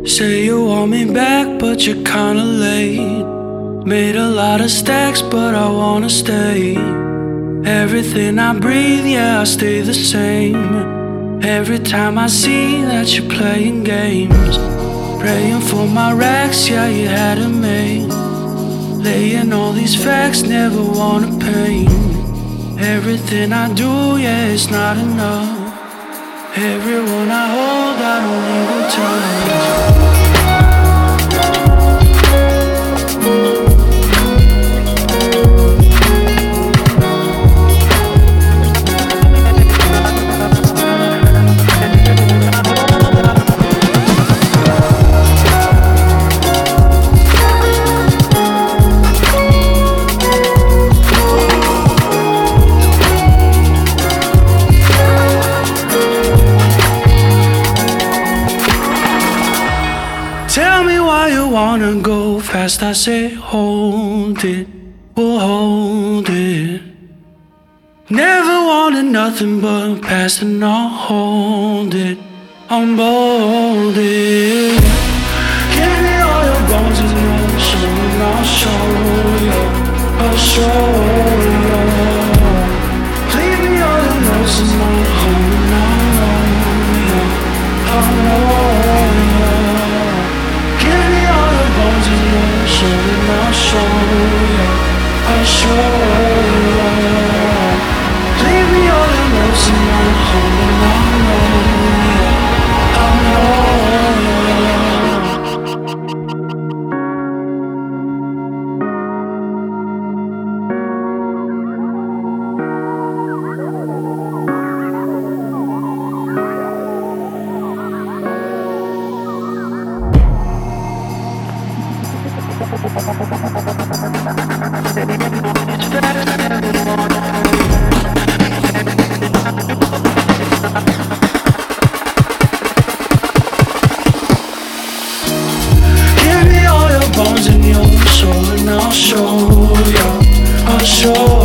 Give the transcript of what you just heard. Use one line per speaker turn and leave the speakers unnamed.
Say you want me back, but you're kinda late. Made a lot of stacks, but I wanna stay. Everything I breathe, yeah, I stay the same. Every time I see that you're playing games, praying for my racks, yeah, you had it made. Laying all these facts, never wanna pain. Everything I do, yeah, it's not enough. Everyone I hold, I don't even touch. Tell me why you wanna go fast. I say hold it, we'll hold it. Never wanted nothing but past, and I'll hold it. I'm bolded. Give me all your bones and your soul, and I'll show you, I'll show you. Leave me all the notes in my home, and I'll know you, I'll know you. Give me all the bones in your soul, and I'll show you, I'll show you. Leave me all the notes in my home, and I'll know you, I'll know you. Give me all your bones and your soul, and I'll show you, I'll show you.